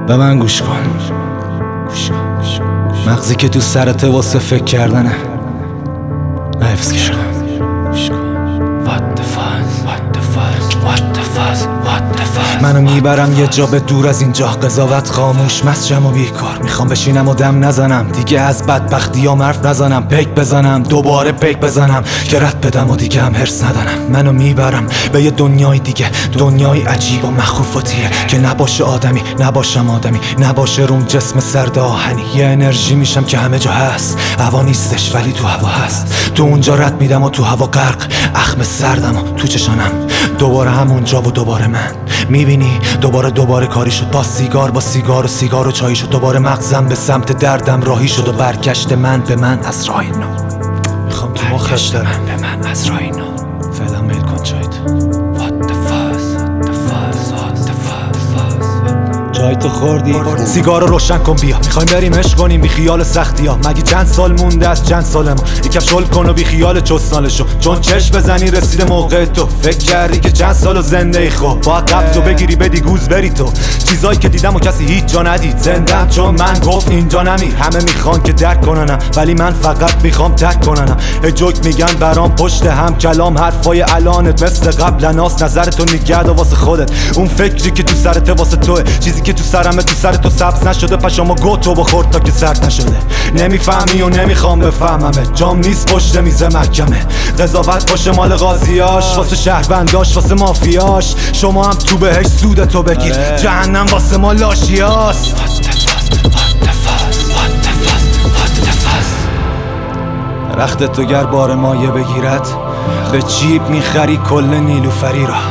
به من گوش کن. مغزی که تو سرته واسه فکر کردنه، نه حفظ کردن. منو میبرم یه جا به دور از اینجا، قضاوت خاموش، مسجم و بیکار. میخوام بشینم و دم نزنم، دیگه از بدبختی ها حرف نزنم. پیک بزنم، دوباره پیک بزنم که رد بدم و دیگه هم هرس ندنم. منو میبرم به یه دنیای دیگه، دنیای عجیب و مخوفاتیه که نباشه آدمی، نباشم آدمی، نباشه روم جسم سرد آهنی. یه انرژی میشم که همه جا هست، هوا نیستش ولی تو هوا هست. تو اونجا رد میدم و تو هوا غرق، اخم سردم و تو چشانم دوباره همونجا و دوباره من. میبینی دوباره کاری شد، با سیگار و سیگار و چایی شد. دوباره مغزم به سمت دردم راهی شد و برگشت من به من از راه نو. میخوام تو مخش دارم به من از راه نو. فعلا میل کن چایت. چایتو خوردی؟ سیگارو روشن کن بیا، میخوایم بریم عشق کنیم بی خیال سختی ها. مگه چند سال مونده از چند سال ما؟ یکم شل کن و بی خیال چسنالشو، چون چشم بزنی رسیده موقع تو. فکر کردی که چند سالو زنده ای خوب، باید قبضو بگیری بدی گوز بری تو. چیزایی که دیدم و کسی هیچ جا ندید، زندم چون من گفت اینجا نمیر. همه میخوان که درک کننم ولی من فقط میخوام تک کننم. جوک میگن برام پشت هم کلام، حرفای الانت مثل قبل ناس. نظرتو نگرد واسه خودت، اون فکری که تو سرت واسه توه. چیزی که تو سرمه تو سر تو سبز نشده، پشامو گوتو بخورد تا که سرد نشده. نمیفهمی و نمیخوام بفهممه، جام نیست پشت میز محکمه. قضاوت باشه مال قاضیاش، واسه شهرونداش، واسه مافیاش. شما هم تو بهش سودتو بگیر، جهنم واسه ما لاشیاست. رخت تو گر بار مایه بگیرد، به جیب میخری کل نیلوفری را.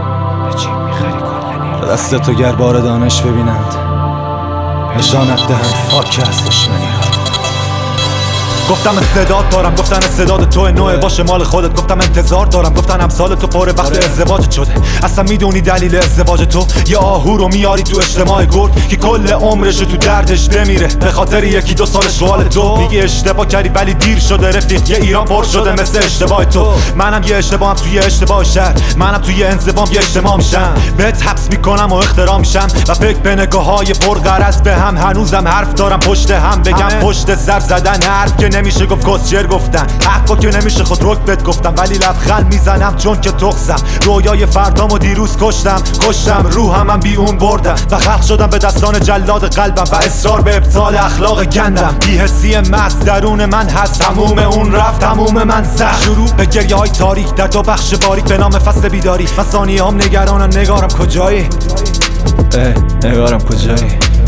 دست تو گر بار دانش ببینند، نشانت دهند فاک از دشمنی را. گفتم استعداد دارم، گفتن استعداد تو نوع باشه مال خودت. گفتم انتظار دارم، گفتن امثال تو پر وقت ازدواج شده. اصلا میدونی دلیل ازدواج تو؟ یه آهو رو میاری تو اجتماع گرد که کل عمرشو تو دردش بمیره به خاطر یکی دو سال شوال تو. میگی اشتباه کردی ولی دیر شده رفیق، یه ایران پر شده مثل اشتباه تو. منم یه اشتباهم توی اشتباه شهر، منم توی انزوام یه اجتماع میشم. بهت حبس میکنم و احترام میشم و فکر به نگاه‌های پرغرض به هم. هنوزم حرف دارم پشت هم بگم، پشت سر زدن حرف که نمیشه گفت، کسچر گفتن حقا که نمیشه خود رک بهت گفتم. ولی لبخند میزنم چون که تخصم، رویای فردامو دیروز کشتم روحم من بی اون بردم و خلق شدم به دستان جلاد قلبم و اصرار به ابطال اخلاق گندم. بی‌حسی محض درون من هست، تموم اون رفت تموم من سخت. شروع به گریه های تاریک در دو بخش باریک به نام فصل بیداری. من ثانیه هم نگرانم، نگارم کجایی؟ نگارم کجایی؟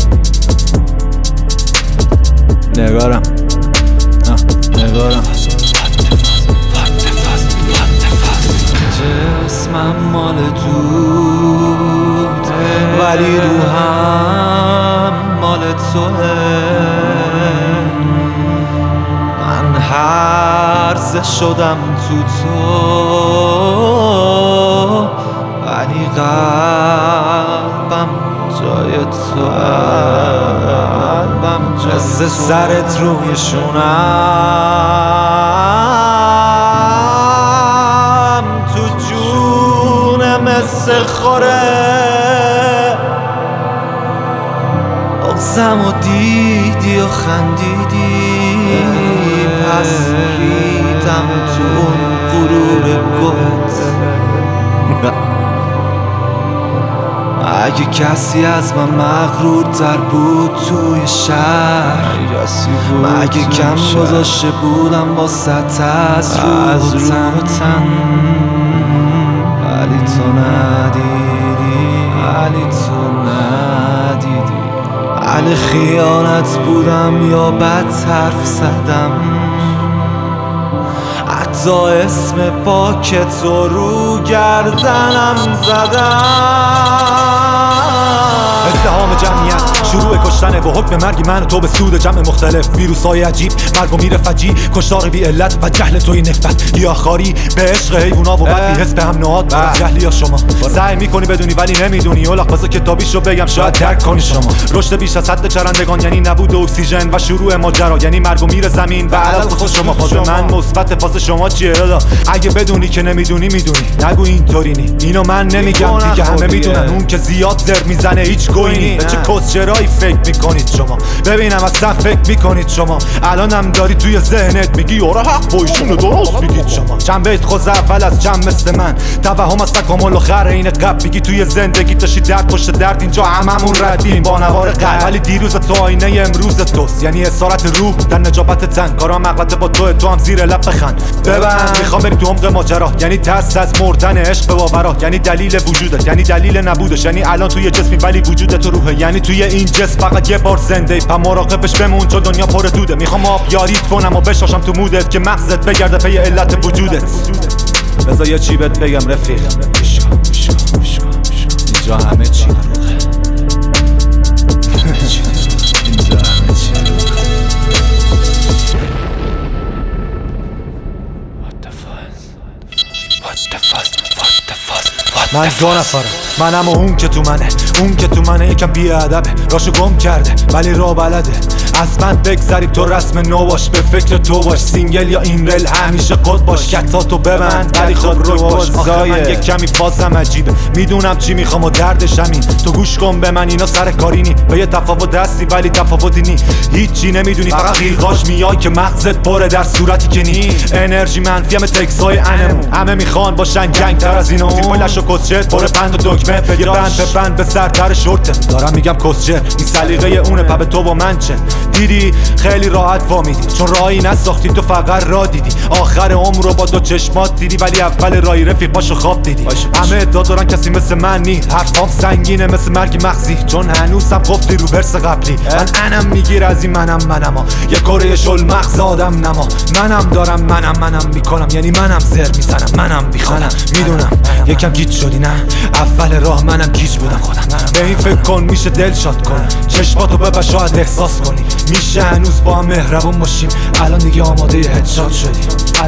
نگارم جسمم مال دوده ولی روحم مال توه. من هرزه شدم تو ولی قلبم جای توه. جز سرت روی شونم تو جونم مثل خوره. آغزم و دیدی و خندیدی، پس ریدم تو اون غرور گلت. اگه کسی از من مغرور تر بود توی شهر، مگه کم گذاشته بودم با ست از روح تن. ولی تو ندیدی، ولی خیانت بودم یا بد حرف زدم. حتی اسم پاک تو رو گردنم زدم. ازدحام جمعیت، شروع کشتنه و حکم مرگی من و تو به سود جمع مختلف. ویروسای عجیب، مرگ و میر فجی، کشتار بی علت و جهل توی نفرت. یا خاری به عشق حیونا و بد بی حس به هم نهاد. جهلی یا شما سعی میکنی بدونی ولی نمیدونی. اولاق بذار کتابیشو بگم شاید درک کنی شما. رشد بیش از حد چرندگان یعنی نبود اکسیژن و شروع ماجرا یعنی مرگ و میر زمین و عدد خود شما. فاز من مثبت، فاز شما چیه دادا؟ اگه بدونی که نمیدونی میدونی، نگو اینطوری نی. اینو من نمیگم دیگه همه میدونن، اون که زیاد زر میزنه هیچ گوینی. چه کسچرا بالایی فکر میکنید شما. ببینم اصلا فکر میکنید شما الانم داری توی ذهنت میگی آره حق با ایشونه درست میگید شما. چند بیت خوز اول از چند مثل من توهم از تکامل و خر این قبل میگی توی زندگی داشتی درد پشت درد اینجا هممون ردیم با نوار قلب. ولی دیروز تو آینه امروز توست یعنی اسارت روح در نجابت تن کارا مغلطه با تو هم زیر لب بخند. ببند میخوام بری تو عمق ماجرا یعنی ترس از مردن عشق به باورا یعنی دلیل وجودت یعنی دلیل نبودش یعنی الان توی جسمی ولی وجودت تو روحه یعنی توی این جسم فقط یه بار زنده ای پا مراقبش بمون چون دنیا پر دوده. میخوام آب یاریت کنم و بشاشم تو مودت که مغزت بگرده پی علت وجودت. بذار یه چی بهت بگم رفیق اینجا همه چی دروغه. اینجا همه چی دروغه. من دو نفرم منم و اون که تو منه یکم بیادبه راشو گم کرده ولی را بلده. از من بگذریم تو رسم نو باش به فکر تو باش سینگل یا این رل همیشه قد باش کتاتو ببند ولی خب رو باش. آخه من یک کمی فازم عجیبه میدونم چی میخوام و دردش همین تو گوش کن به من اینا سر کارینی به یه تفاوت دستی ولی تفاوتی نی هیچی نمیدونی فقط قیقاش میای که مغزت پره در صورتی که نی انرژی منفی همه تکسای انمون همه میخوان باشن جنگ تر از اینو تیپلش و کسچت پر پند و دکمه یه بند به سرتر شورته دارم میگم کسچه این سلیقه اونه پا به تو با من چه دیدی خیلی راحت وامیدی چون راهی نساختی تو فقط راه دیدی آخر عمر رو با دو چشمات دیدی ولی اول راهی رفیق باشو خواب دیدی. همه ادعا دارن کسی مثل من نی حرفام سنگینه مثل مرگ مغزی چون هنوزم گفتی رو ورس قبلی من انم میگیر از این منم یه کره شل مغز آدم نما منم دارم منم میکنم یعنی منم زر میزنم منم بیخانم میدونم یکم گیج شدی نه اول راه منم گیج بودم خودم. به این فکر کن میشه دل شاد کنی چشماتو ببر شاید احساس کنی میشه هنوز با هم مهربون باشیم الان دیگه آماده هدشات شدی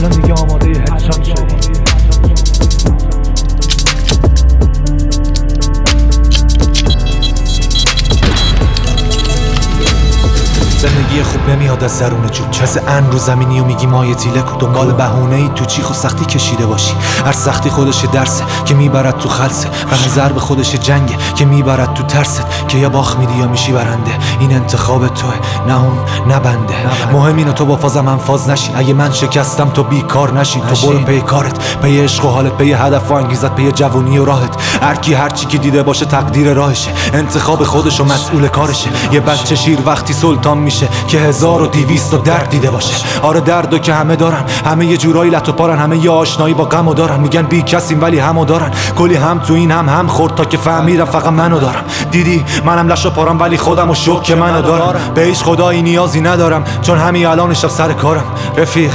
زندگی خوب نمیاد از درون جون مثل ان رو زمینی و میگی مایه تیله کو دنبال بهونه ای تو چیخ و سختی کشیده باشی هر سختی خودش درسه که میبرد تو خلسه و هر ضرب خودش جنگه که میبرد تو ترست که یا باخ میدی یا میشی برنده این انتخاب توه نه اون نه بنده. مهم اینه تو با فازم هم فاز نشی اگه من شکستم تو بیکار نشی تو برو پی کارت پی عشق و حالت پی هدف و انگیزت پی جوونی و راحت هر کی هر چی که دیده باشه تقدیر راهشه انتخاب خودش و مسئول کارشه. یه بچه شیر وقتی سلطان میشه که 1200 درد دیده باشه آره دردو که همه دارن همه یه جورایی لط و پارن همه یه آشنایی با غمو دارن میگن بی کسیم ولی همو دارن کلی هم تو این هم خورد تا که فهمیدم فقط منو دارم. دیدی منم لش و پارم ولی خودمو شک که منو دارم به هیچ خدایی نیازی ندارم چون همین الانشم سر کارم رفیق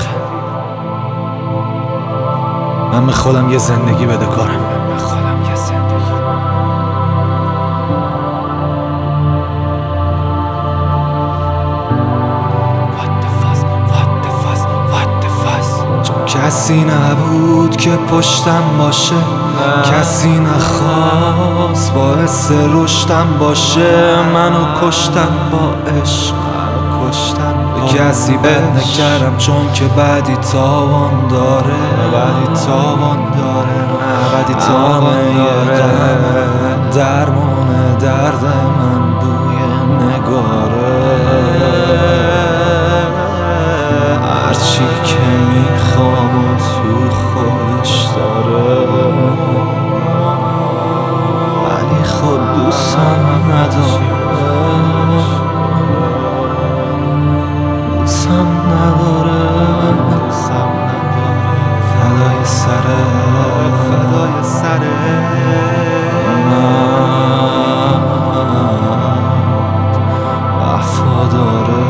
من به خودم یه زندگی بده کارم. کسی نبود که پشتم باشه کسی نخواست باعث رشدم باشه منو کشتن با عشق به کسی بد نکردم چون که بعدی تاوان داره درمان درد من بوی نگاره هرچی که میخوام تو خودش داره ولی خود دوستم نداره فدای سره وفاداره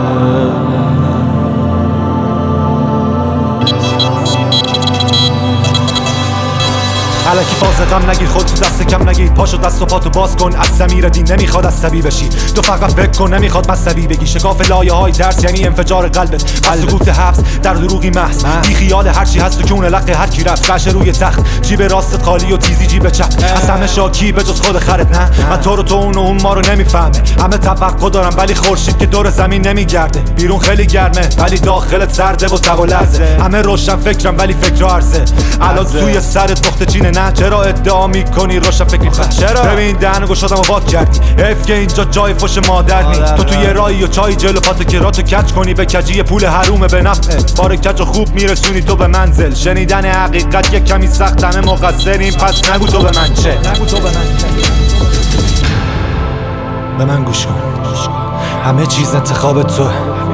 الکی فاز غم نگیر خود تو دست کم نگیر پاشو دست و پاتو باز کن از ضمیر دین نمیخواد عصبی بشی تو فقط فکر کن نمیخواد مصبی بگی شکاف لایه های درس یعنی انفجار قلبت از سکوت حبس در دروغی محض بی خیال هرچی هست تو کون لق هر کی رفت قش روی تخت جیب راستت خالی و تیزی جیب چپ از همه شاکی به جز خود خرت نه من تو رو تو اون ما رو نمیفهمه همه توقع دارم ولی خورشید که دور زمین نمیگرده بیرون خیلی گرمه ولی داخلت سرده و تب و لرزه همه روشن فکرم ولی فکر عرضه الان توی سرت نقطه چینه نه چرا ادعا میکنی داشتم فکری چرا ببین دهنو گشادم و واک کردی اف که اینجا جای فش مادر نی تو توی رایی و چای جلو پاتو کراتو کج کنی به کجی پول حرومه به نفعت بار کج و خوب میرسونی تو به منزل شنیدن حقیقت یک کمی سخت همه مقصریم پس نگو تو به من چه به من گوش کن همه چیز انتخاب توه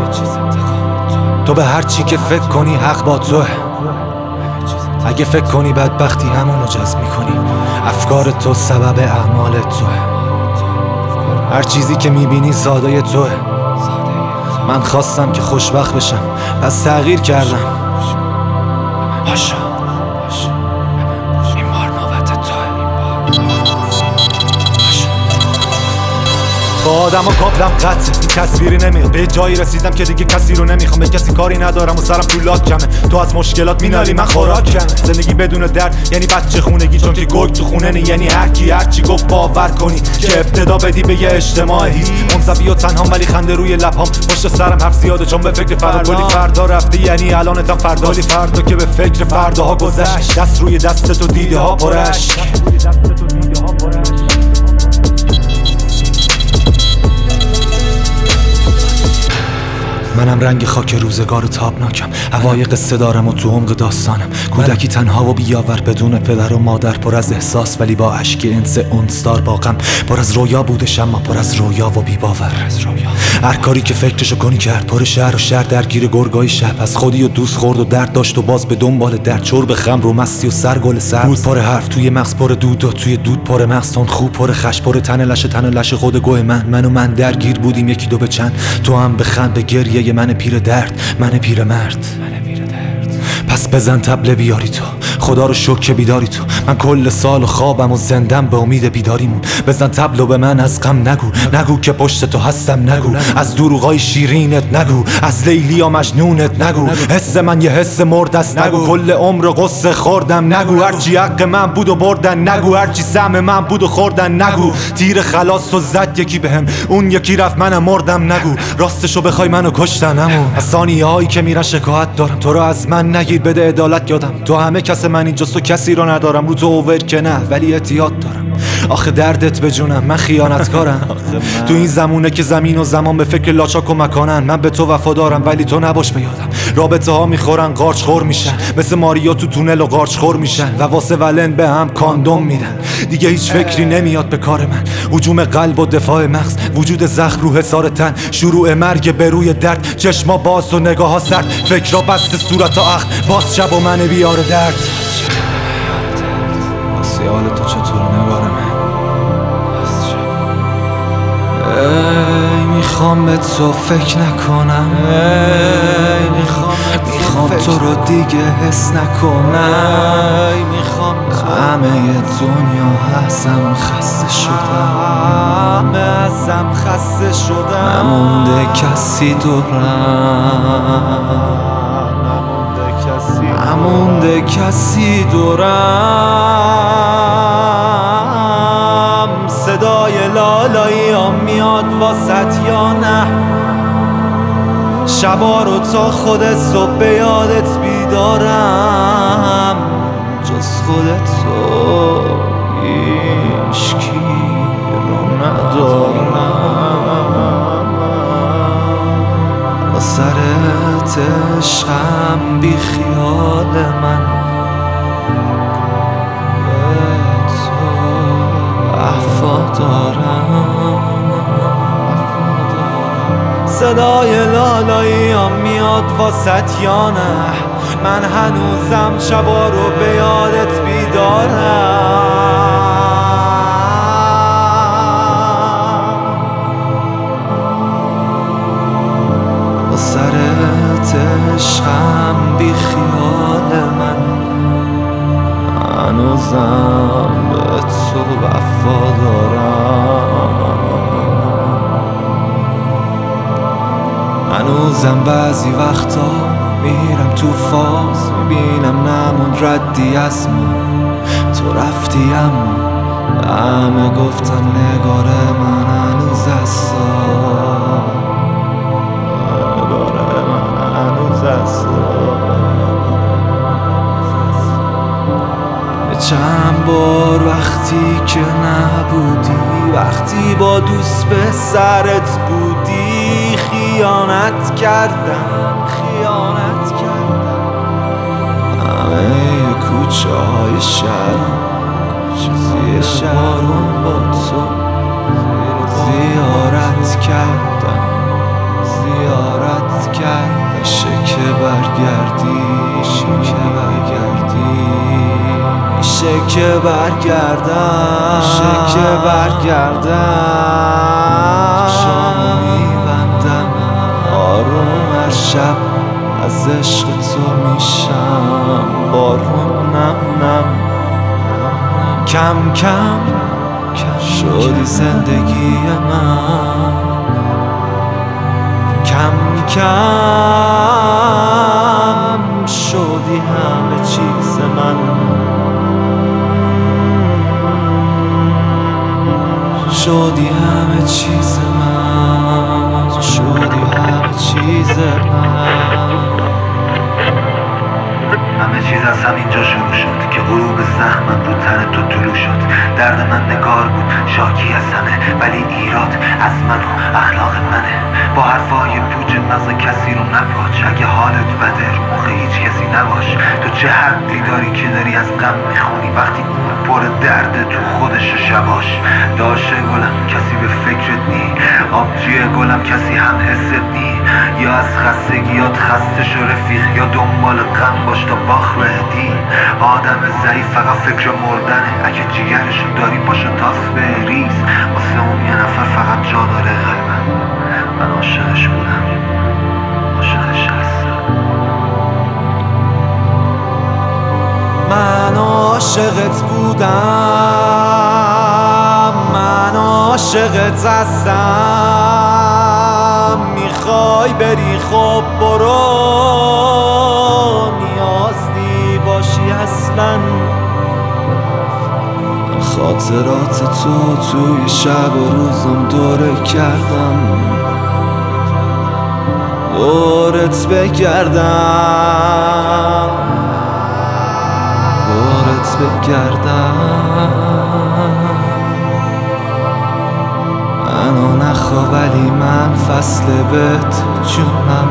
تو به هر چی که فکر کنی حق با توه اگه فکر کنی بدبختی همونو جذب میکنی افکار تو سبب اعمال توه هر چیزی که میبینی ساده توه من خواستم که خوشبخت بشم پس تغییر کردم باشا این بار نوبت توه با آدم و کابلم قطعه این تصویری نمیاد به جایی رسیدم که دیگه کسی رو نمیخوام به کسی کاری ندارم و سرم تو لاک کمه تو از مشکلات مینالی من خوراک کمه زندگی بدون درد یعنی بچه خونگی چون که گرگ تو خونه نی یعنی هر چی گفت باور کنی که ابتدا بدی به یه اجتماع هیچ منزوی و تنهام ولی خنده روی لبام پشت سرم حرف زیاده چون به فکر فردا فردا رفتی یعنی الان تا فردالی فردا که به فکر فرداها گذشت دست روی دست تو دیده ها پرش منم رنگ خاک روزگار تابناکم هوای قصه دارم و تو عمق داستانم کودکی تنها و بیاور بدون پدر و مادر پر از احساس ولی با اشک انس اونستار با غم پر از رویا بودش اما پر از رویا و بی‌باور هر کاری که فکرشو کنی کرد پر شهر و شهر درگیر گرگای شب از خودی و دوست خورد و درد داشت و باز به دنبال درد چرب خمر و مستی و سرگل سبز بود پر حرف توی مغز پر دود و توی دود پر مغز تون خوب پر خش پر تن لش خود گوه من درگیر بودیم یکی دو به چند تو هم بخند به گریه من پیر درد من پیر مرد پس بزن طبل بیاری تو خدا رو شکر که بیداری تو من کل سال خوابم و زندم به امید بیداریمون بزن طبل و به من از غم نگو که پشت تو هستم نگو از دروغای شیرینت نگو از لیلی یا مجنونت نگو حس من یه حس مردست نگو کل عمر قصه خوردم نگو هرچی حق من بود و بردن نگو هرچی سهم من بود و خوردن نگو تیر خلاص و زد یکی بهم اون یکی رفت منم مردم نگو راستشو بخوای منو کشتن از ثانیه هایی که میرن شکایت دارم تو رو از من نگیر بده عدالت یادم تو همه کس من اینجاست و کسی رو ندارم رو تو اوور که نه ولی احتیاط دارم آخه دردت به جونم من خیانتکارم تو این زمونه که زمین و زمان به فکر لاچاک و مکانن من به تو وفادارم ولی تو نباش به یادم رابطه ها میخورن قارچ خور میشن مثل ماریا تو تونل و قارچ خور میشن و واسه ولن به هم کاندوم میدن دیگه هیچ فکری نمیاد به کار من هجوم قلب و دفاع مغز وجود زخم رو حصار تن شروع مرگ به روی درد چشما باز و نگاه ها سرد فکرها بسته صورت ها اخت باز شب و من بیار درد حال تو چطور نگار من میخوام به تو فکر نکنم میخوام تو رو دیگه حس نکنم همه دنیا ازم خسته شدم نمونده کسی دورم صدای لالایی ها میاد واسط یا نه شبا رو تا خود صبح به یادت بیدارم جز خودت تو هیچکی رو ندارم با سرت عشقم بی خیال من صدای لالایی ها میاد واسط یا نه من هنوزم شبا رو به یادت بیدارم با سرت عشقم بی خیال من هنوزم به تو وفادارم هنوزم بعضی وقتا میرم تو فاز میبینم نمون ردی از ما تو رفتی اما همه گفتن نگار من هنوز است نگار من هنوز است چند بار وقتی که نبودی، وقتی با دوست به سرت بودی، خیانت کردم همه کوچه های شهرم زیر بارون با تو زیارت کردم میشه که برگردی میشه که برگردم شامو میبندم آروم هر شب از عشق تو میشم بارون نم کم کم شدی زندگی من، کم شدی همه چیز من، شدی همه چیز من، شدی همه چیز من. همه چیز از همینجا شروع شد که غروب زخمم رو تن تو طلوع شد. درد من نگار بود شاکی از همه، ولی ایراد از من و اخلاق منه. با حرفای پوچ مغز کسی رو نپاچ، اگه حالت بده رو مخ هیچ کسی نباش. تو چه حدی داری که داری از غم میخونی وقتی اون پر درد تو خودش شباش. داشه گلم کسی به فکرت نی، آبجی گلم کسی هم حست نی. یا از خستگیات خسته شو رفیق، یا دنبال غم باش تا باخ بدی. آدم ضعیف فقط فکر مردنه، اگه جیگرشو داری پاشو تاس بریز. واسه اون یه نفر فقط جا داره قلبم، من عاشقش بودم عاشقش هستم. من عاشقت بودم، من عاشقت هستم. میخوای بری خب برو، نیازی باشی اصلا. خاطرات تو توی شب و روزم دوره کردم، دورت بگردم منو نخوا ولی من فصل بهت جونم.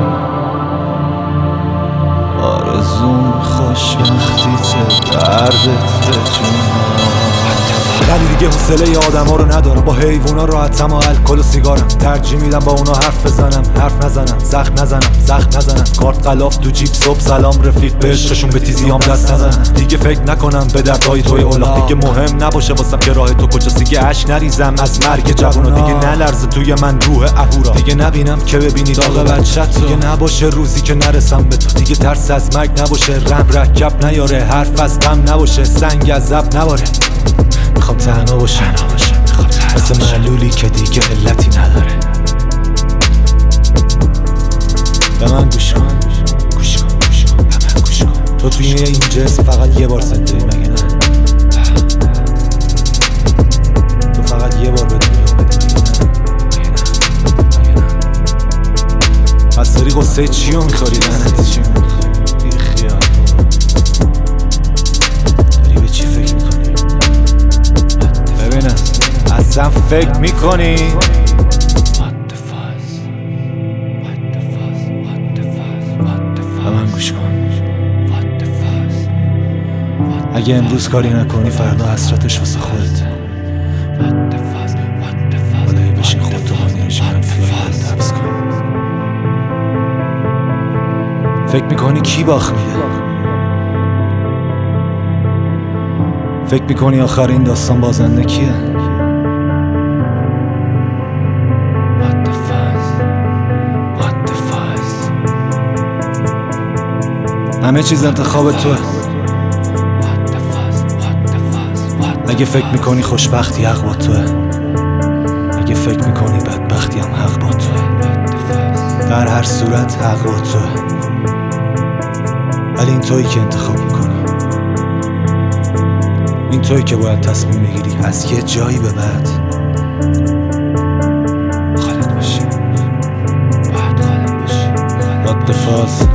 آرزوم خوشبختیت دردت به جونم. ولی دیگه حوصله آدم ها رو ندارم، با حیوونا راحتم و الکل و سیگارم. ترجیح میدم با اونا حرف بزنم، حرف نزنم، زخم نزنم. کارت غلاف تو جیب، صبح سلام رفیق، به عشقشون به تیزیام دست نزنم. دیگه فکر نکنم به دردهای توی اولاق، دیگه مهم نباشه واسم که راه تو کجاست. دیگه اش نریزم از مرگ جوونا، دیگه نلرزه توی من روح اهورا. دیگه نبینم که ببینی داغ بچت، دیگه نباشه روزی که نرسم به تو. دیگه ترس از مرگ نباشه، رم رکب نیاره، حرف از غم نباشه، سنگ از زب نباره. میخوام تنها باشم مثل معلولی که دیگه علتی نداره. به من گوش کن به من گوش کن. تو توی این جسم فقط یه بار زنده ای مگه نه؟ تو فقط یه بار به دنیا بدی مگه نه؟ پس داری قصه چیو میخوری لعنتی؟ چیو میخوری؟ بی خیال داری به چی فکر میکنی؟ ببینم اصلا فکر میکنی؟ به من گوش کن. اگه امروز کاری نکنی فردا حسرتش واسه خودته. بالایی بشین خودتو با انرژی منفی حفظ کن. فکر میکنی کی باخ میده؟ فکر میکنی آخرین داستان بازنده کیه؟ همه چیز انتخاب توه. اگه فکر میکنی خوشبختی حق با توه، اگه فکر میکنی بدبختی هم حق با توه. در هر صورت حق با توه، ولی این تویی که انتخاب میکنی. این تویی که باید تصمیم بگیری از یه جایی به بعد خالد باشی. باید خالد باشی.